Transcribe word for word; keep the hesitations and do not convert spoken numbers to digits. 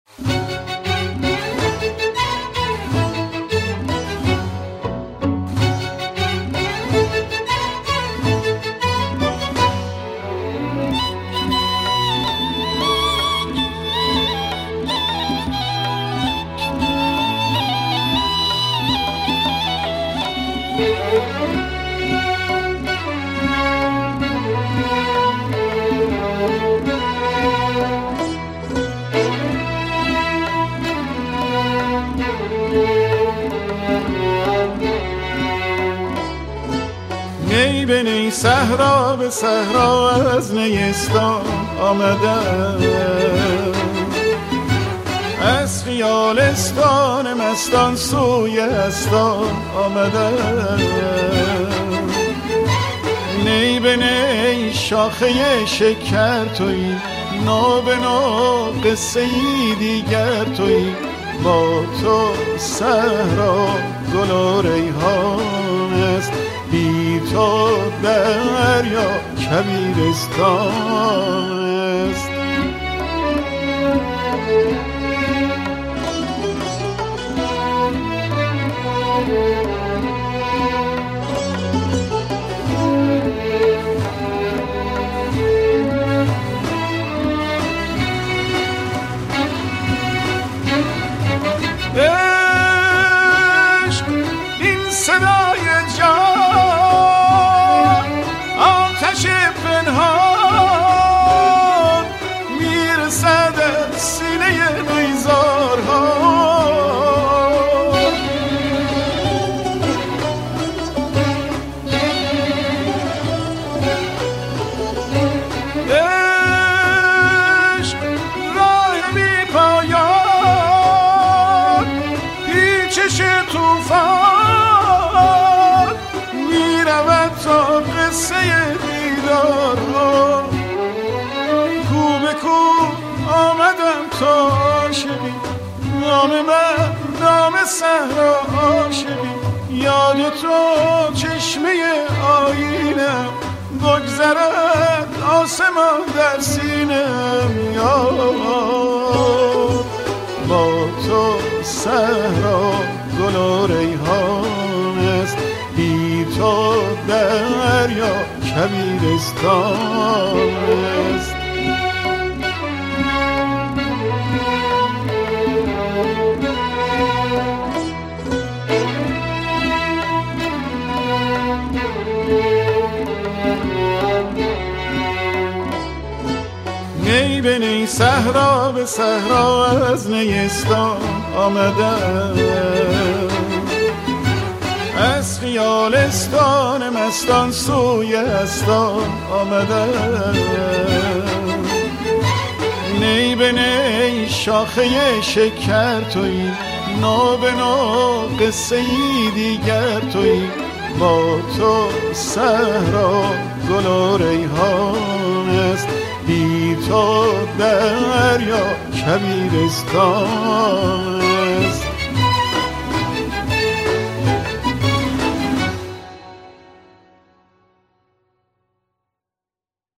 نی به نی صحرا به صحرا از نیستان آمدم، از خیالستان مستان سوی استان آمدم. نی به نی شاخه شکر تویی، نو به نو قصه ای دیگر تویی. با تو صحرا گل و ریحان است، بی تو دریا کبیرستان است. عشق این صدای جان، آتش پنهان میرسد از سینه نیزارها. عشق راه بی پایان، پیچش توفان میرود تا قصه دیدارها. کو به کو آمدم تا عاشقی، نام من نام صحرا عاشقی. یاد تو چشمه آینم، بگذرد آسمان در سینم. یاد با تو صحرا گل و ریحان است، بی تو دریا کبیرستان است. نی به نی صحرا به صحرا از نیستان آمدم، از خیالستان مستان سوی استان آمدم. نی به نی شاخه شکر تویی، نو به نو قصه ای دیگر تویی. با تو صحرا گل و ریحان است، بی تو دریا کبیرستان است.